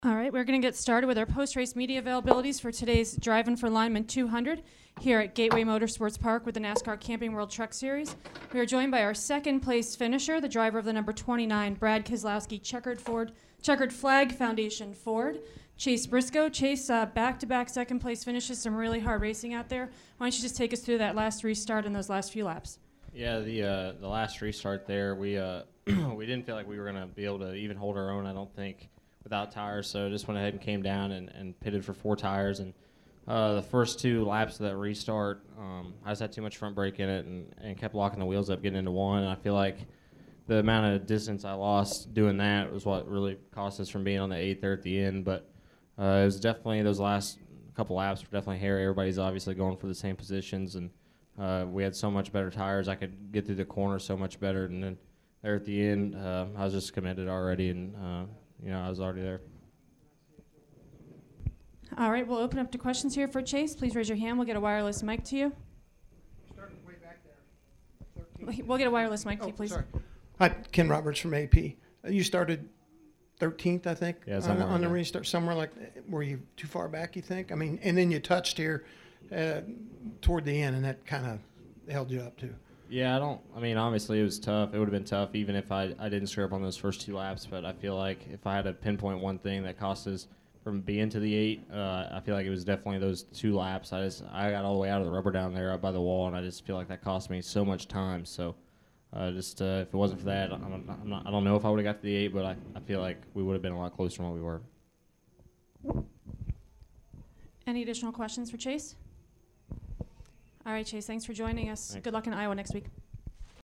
All right, we're going to get started with our post-race media availabilities for today's Driving for Lineman 200 here at Gateway Motorsports Park with the NASCAR Camping World Truck Series. We are joined by our second-place finisher, the driver of the number 29, Brad Keselowski, Checkered Flag Foundation Ford, Chase Briscoe. Chase, back-to-back second-place finishes, some really hard racing out there. Why don't you just take us through that last restart and those last few laps? Yeah, the last restart there, we we didn't feel like we were going to be able to even hold our own, I don't think, without tires, so just went ahead and came down and pitted for 4 tires. And the first 2 laps of that restart, I just had too much front brake in it and kept locking the wheels up getting into one. And I feel like the amount of distance I lost doing that was what really cost us from being on the 8th there at the end. But it was definitely those last couple laps were definitely hairy. Everybody's obviously going for the same positions, and we had so much better tires. I could get through the corner so much better. And then there at the end, I was just committed already, and I was already there. All right, we'll open up to questions here for Chase. Please raise your hand. We'll get a wireless mic to you. Starting way back there. We'll get a wireless mic to you, please. Sorry. Hi, Ken Roberts from AP. You started 13th, I think, Yeah, on the restart. Somewhere like, were you too far back, you think? I mean, and then you touched here toward the end, and that kind of held you up, too. Yeah, obviously it was tough. It would have been tough even if I didn't screw up on those first 2 laps, but I feel like if I had to pinpoint one thing that cost us from being to the 8, I feel like it was definitely those 2 laps. I got all the way out of the rubber down there up by the wall, and I just feel like that cost me so much time. So if it wasn't for that, I don't know if I would have got to the 8, but I feel like we would have been a lot closer than what we were. Any additional questions for Chase? All right, Chase, thanks for joining us. Thanks. Good luck in Iowa next week.